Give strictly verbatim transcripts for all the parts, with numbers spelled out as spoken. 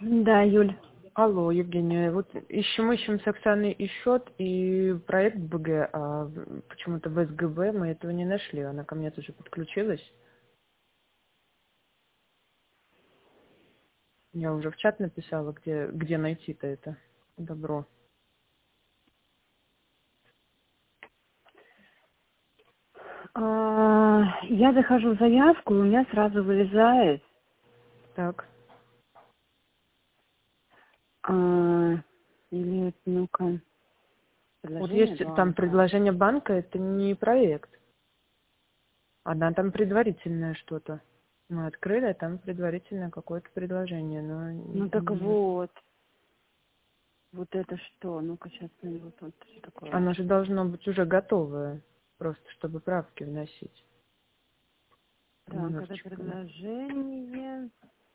Да, Юль. Алло, Евгения, вот ищем, ищем с Оксаной и счет, и проект БГ, а почему-то в СГБ мы этого не нашли. Она ко мне тоже подключилась. Я уже в чат написала, где, где найти-то это добро. А, я захожу в заявку, и у меня сразу вылезает. Так. А, или, ну-ка, Вот предложение есть там банка. предложение банка, это не проект. Она там предварительное что-то. Мы открыли, а там предварительное какое-то предложение, но Ну так м, вот. Вот это что? Ну-ка, сейчас вот тут что такое. оно же должно быть уже готовое, просто чтобы правки вносить. Так, это Немножечко. предложение.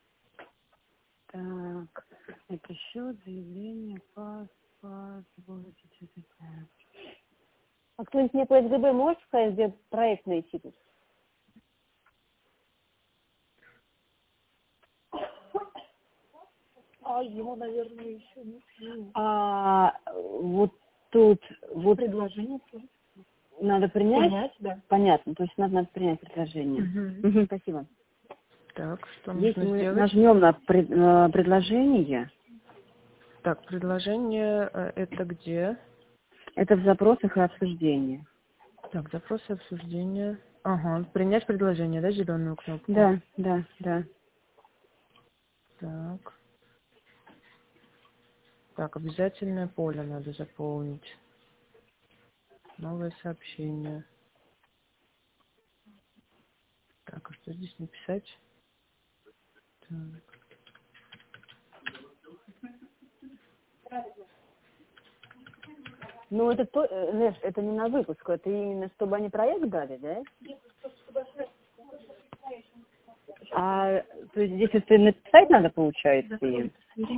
Так, это счет, заявление, паспорт. А кто-нибудь мне по СГБ может сказать, где проект найти тут? А его, наверное, еще нет. А вот тут вот Предложение надо принять? принять, да. Понятно, то есть надо, надо принять предложение. Угу. Угу, спасибо. Так, что Если нужно мы сделать? нажмем на пред- э, предложение, Так, предложение э, это где? это в запросах и обсуждениях. Так, запросы обсуждения. Ага, принять предложение, да, зеленую кнопку? Да, да, да. Так. Так, обязательное поле надо заполнить. Новое сообщение. Так, а что здесь написать? Так. Ну, это, то, э, знаешь, это не на выпуск, это именно чтобы они проект дали, да? А, то есть здесь это написать надо, получается, им?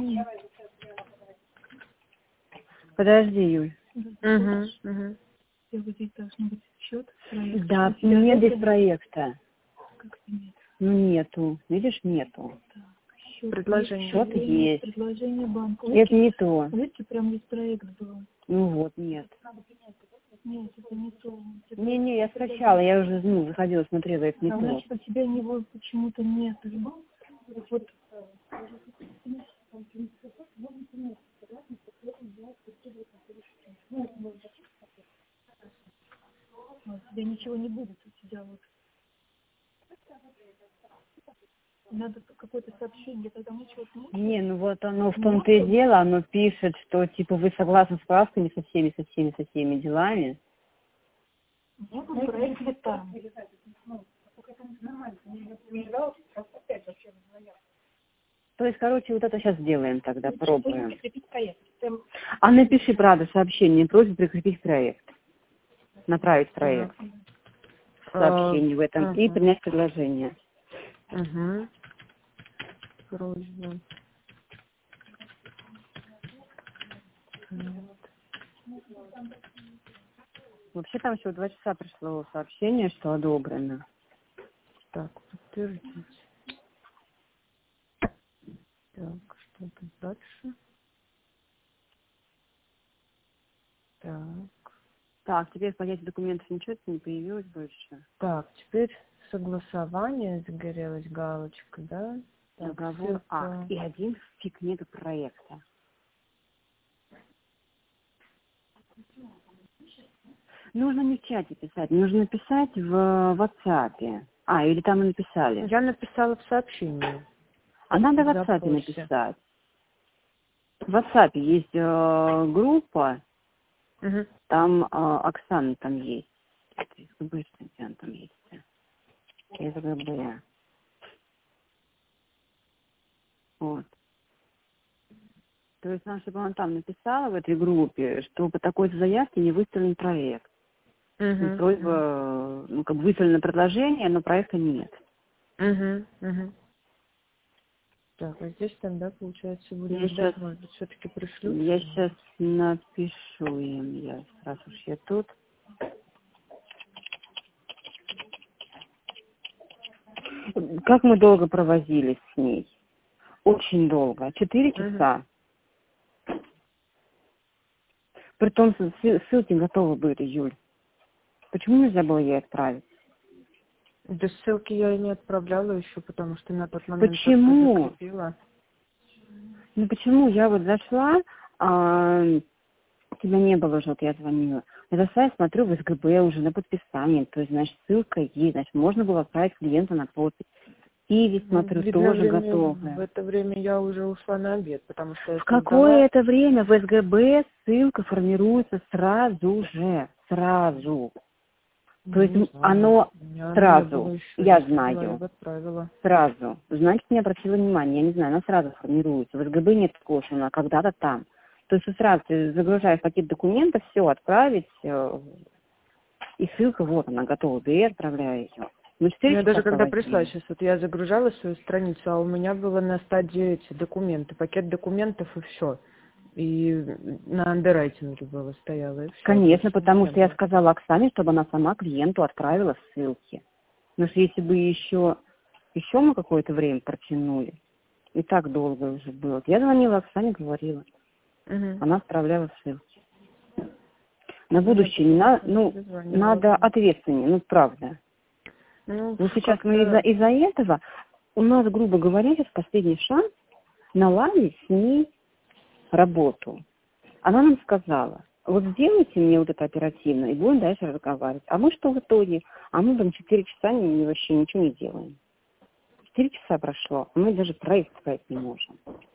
Подожди, Юль. Угу, угу. И вот здесь должен быть счет, проект. Да, У тебя нет здесь нету? проекта. Как это нет? Ну, нету. Видишь, нету. Счет Предложение. есть, Счет предложение, есть. предложение банка. Это Видите, не то. видите, прям здесь проект был. Ну вот, нет. Нет, это не то. Не-не, я скачала, я уже, ну, заходила, смотрела, это не А то. значит, у тебя него почему-то нет. Вот у тебя ничего не будет, у тебя вот. Надо какое-то сообщение, тогда ничего не Не, ну вот оно в том-то и дело, оно пишет, что типа вы согласны с справками со всеми, со всеми, со всеми делами. Нет, проект вот там. То есть, короче, вот это сейчас сделаем тогда, пробуем. Прикрепить проект. Прям А напиши, правда, сообщение, просьба прикрепить проект. Направить проект. Так. Сообщение в этом. И Угу. принять предложение. Угу. Просьба. Вообще там всего два часа пришло сообщение, что одобрено. Так, подтвердить. Так, что тут дальше? Так. Так, теперь в пакете документов ничего не появилось больше. Так, теперь согласование, загорелась галочка, да? Так, Договор акт. ссылка. И один фиг нету проекта. Нужно не в чате писать, нужно писать в WhatsApp. А, или там и написали. Я написала в сообщении. А надо в в WhatsApp запросе. написать. В WhatsApp есть э, группа, Угу. там э, Оксана там есть. СГБ, что она там есть. СГБ. Вот. То есть надо, чтобы она там написала в этой группе, что по такой заявке не выставлен проект. Угу. Просьба, э, ну, как бы выставлено предложение, но проекта нет. Угу. Угу. Так, а здесь тогда, получается, будем Я ждать, сейчас, может быть, все-таки пришлют. я сейчас напишу им, я, раз уж я тут. Как мы долго провозились с ней? очень долго. Четыре часа. Притом ссыл- ссылки готовы были, Юль. Почему нельзя было ей отправить? Да ссылки я и не отправляла еще, потому что на тот момент Почему? только закрепила. Ну почему? Я вот зашла, а, тебя не было уже, вот я звонила. Я зашла, я смотрю в СГБ уже на подписание, то есть, значит, ссылка есть, значит, можно было отправить клиента на подпись. И ведь, смотрю, Видно, тоже время- готовы. В это время я уже ушла на обед, потому что я В какое создала- это время в СГБ ссылка формируется сразу же, сразу. То есть Не знаю, оно у меня не сразу, было еще, я если была, знаю. я бы отправила. Сразу. Значит, не обратила внимания, я не знаю, она сразу формируется. В СГБ нет такого, что она когда-то там. То есть сразу ты загружаешь пакет документов, все, отправить, э, и ссылка, вот она готова, и я отправляю ее. Ну, четыре Я часа даже когда проводили. пришла, сейчас вот я загружала свою страницу, а у меня было на стадии эти документы, пакет документов и все. И на андеррайтинге было, стояло, и все. Конечно, потому что я сказала Оксане, чтобы она сама клиенту отправила ссылки. Но если бы еще, еще мы какое-то время протянули, и так долго уже было. Я звонила Оксане, говорила. Угу. Она отправляла ссылки. На будущее не на, ну, надо ответственнее, ну, правда. Ну, Вот сейчас как-то- мы из-за из-за этого, у нас, грубо говоря, сейчас последний шанс наладить с ней работу. Она нам сказала, вот сделайте мне вот это оперативно, и будем дальше разговаривать. А мы что в итоге? А мы там четыре часа не, вообще ничего не делаем. Четыре часа прошло, а мы даже проект сказать не можем.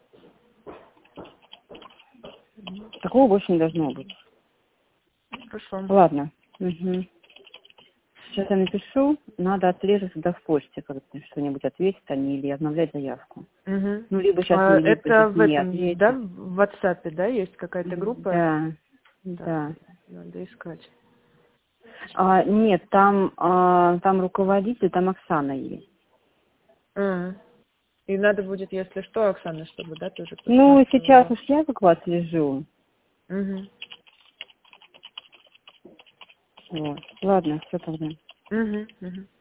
Такого больше не должно быть. Хорошо. Ладно. Угу. Сейчас я напишу, надо отслеживать всегда в почте, когда что-нибудь ответят они или обновлять заявку. Угу. Ну, либо сейчас А, мне это в не этом, ответят. да, в WhatsApp, да, есть какая-то группа? Да, Да. да. Надо искать. А, нет, там, а, там руководитель, там Оксана есть. А. И надо будет, если что, Оксана, чтобы, да, тоже... Ну, сейчас уж я как вас лежу. Угу. Вот. Ладно, все тогда. Угу. Угу.